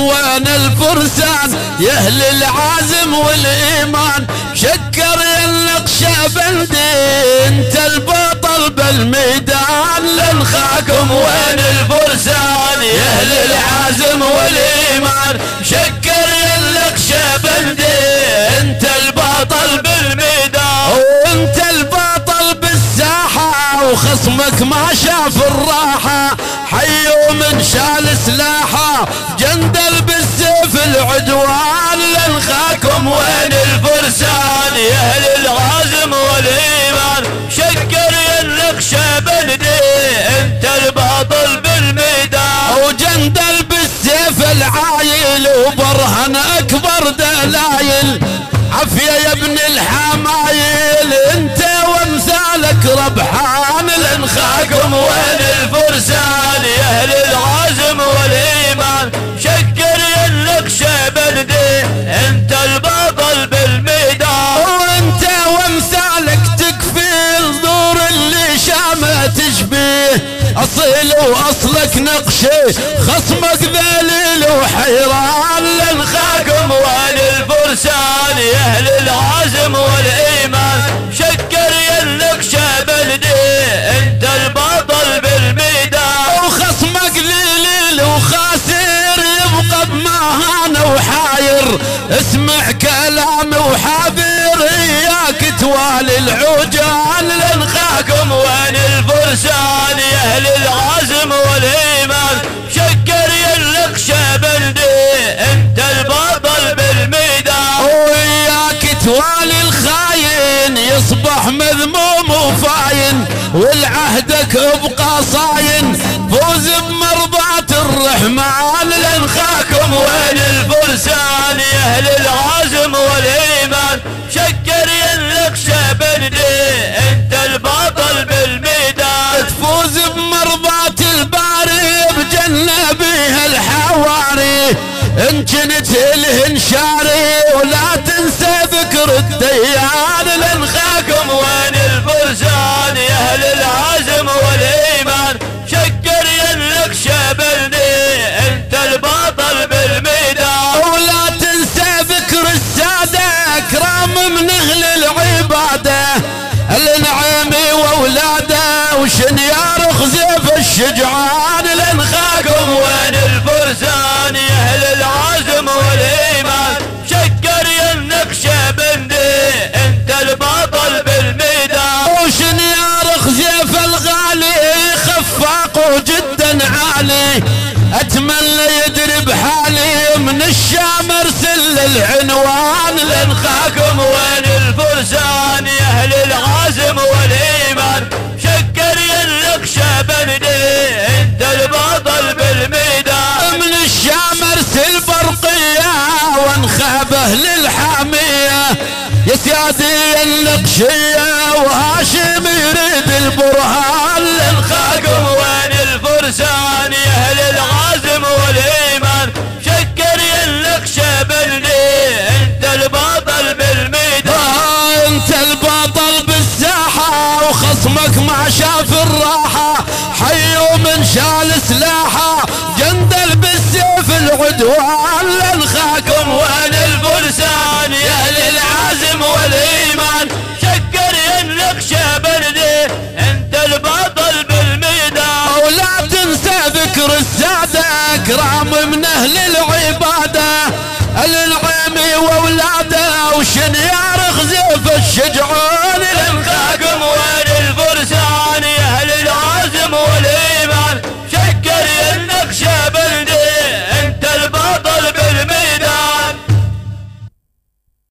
وين الفرسان يا اهل العزم والايمان؟ شكر يا النقشبندي انت البطل بالميدان، لنخاكم وين الفرسان يا اهل العزم والايمان؟ شكر يا النقشبندي انت البطل بالميدان، وانت البطل بالساحه وخصمك ما شاف الراحه، حيوا من شال سلاحه جندل بالسيف العدوان، لنخاكم وين الفرسان يا اهل العزم والايمان؟ شكر يا النقشبندي انت البطل بالميدان، وجندل بالسيف العايل وبرهن اكبر دلايل، عافية يا ابن الحمايل انت وامثالك ربحان، لنخاكم وين الفرسان يا اهل العزم والايمان؟ شكر يا النقشبندي انت البطل بالميدان، وانت وامثالك تكفي الدور اللي شامه تشبيه، اصيل واصلك نقشي خصمك ذليل وحيران، لنخاكم وين الفرسان يا اهل العزم والايمان؟ شكر يا النقشبندي انت البطل بالميدان، وخصمك ذليل وخاسر يبقى بمهانه وحاير، اسمع كلامي وحاذر اياك توالي العجال، لنخاكم وين الفرسان يا اهل العزم والايمان؟ شكر يا النقشبندي انت البطل بالميدان، وياك توالي الخاين يصبح مذموم وفاين، والعهدك ابقى صاين فوز بمرضات الرحمن، لنخاكم وين الفرسان يا اهل العزم والايمان؟ شكر يا النقشبندي انت البطل بالميدان، تفوز بمرضات الباري بجنة بيها الحواري، ان كنت الهن شاري ولا تنسى ذكر الديان، لنخاكم وين الفرسان يا اهل العزم والايمان؟ شكر يا النقشبندي انت البطل بالميدان، ولا تنسى ذكر الساده اكرام من اهل العباده، النعيمي واولاده وشنيار خزيف الشجعان، لنخاكم وين الفرسان يا اهل العزم والايمان؟ شكر يا النقشبندي انت البطل بالميدان، وشنيار خزيف الغالي خفاق جدا عالي، اتمنى يدري بحالي من الشام ارسل العنوان، لنخاكم وين الفرسان يا اهل العزم والايمان؟ شكر يا النقشبندي انت البطل بالميدان، من الشام ارسل برقيه وانخابه للحاميه، يا سيادي النقشيه وهاشم يريد البرهان، لنخاكم وين الفرسان يا اهل العزم والايمان؟ شكر يا النقشبندي انت البطل بالميدان، انت البطل بالساحه وخصمك ما شاف الراحه، حيوا من شال سلاحه جندل بالسيف العدوان، لنخاكم وين الفرسان يا اهل العزم والايمان؟ شكر يا النقشبندي انت البطل بالميدان، ولا تنسى ذكر الساده اكرام من اهل العباده، النعيمي واولاده وشنيار خزيف الشجعان،